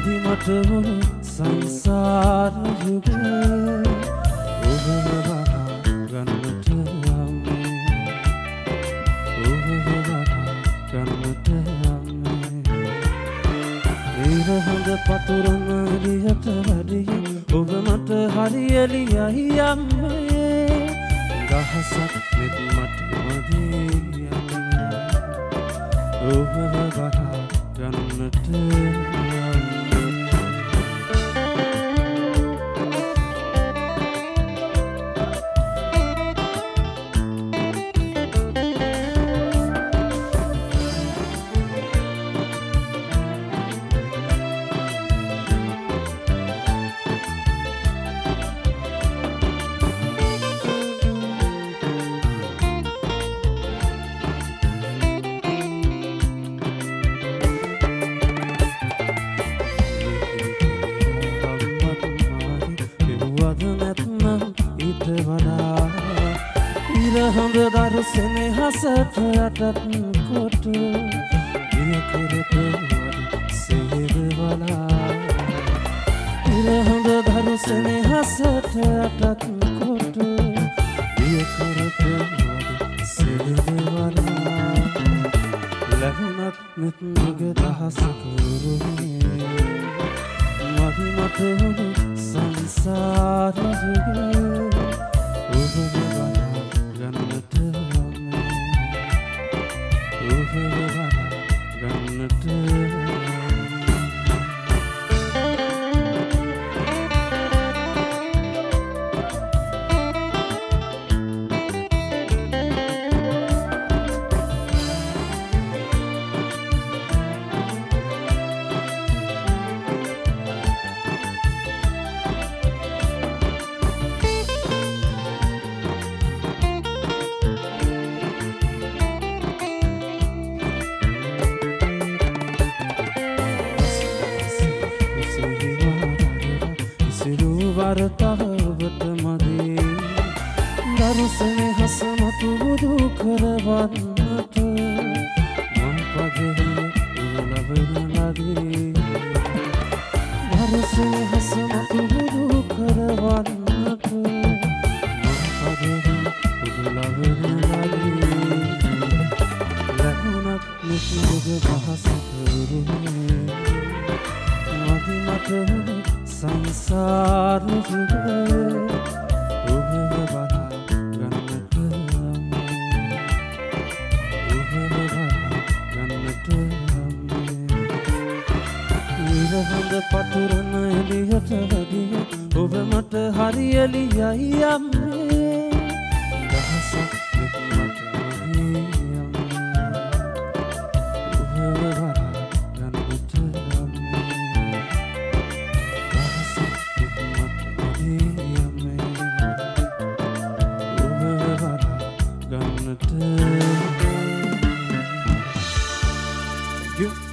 මට වුණු සංසාර යුගයේ ඔබව වහා ගන්නට යන්නේ ඔබව වහා ගන්නට යන්නේ ඉරහඳ පතුරන එළියට වැඩිය ඔබ මට හරි එළියයි යන්නේ ගහසක් මෙත් මට මදි යන්නේ ඔබව වහා ගන්නට ඉරහඳ දරු සෙනෙහසට යටත් කොට දියකරට වඩි සේවවලා ඉරහඳ දරු සෙනෙහසට යටත් කොට දියකරට වඩි සේවවලා ලැබුණත් මෙත් මග දහසක උරුමේ මදි මට වුණු සංසාර යුගයේ ඔබව වහා ගන්නට යන්නේ ඔබව වහා ගන්නට වරතාවට මදේ දරු සෙනෙහස මතු බුදු කරවන්නට මං පදේ උලවන ලදී දරු සෙනෙහස මතු බුදු කරවන්නට මං පදේ උලවන ලදී ලැබුණත් නිසුද පහසකරුනේ මදි මට වුණු සංසාර යුගයේ ඔබව වහා ගන්නට යන්නේ ඔබව වහා ගන්නට යන්නේ ඉරහඳ පතුරන එළියට වැඩිය ඔබ මට හරි එළියයි යන්නේ දහසක් මෙත් මට මදි යන්නේ ඔබව වහා ගන්නට you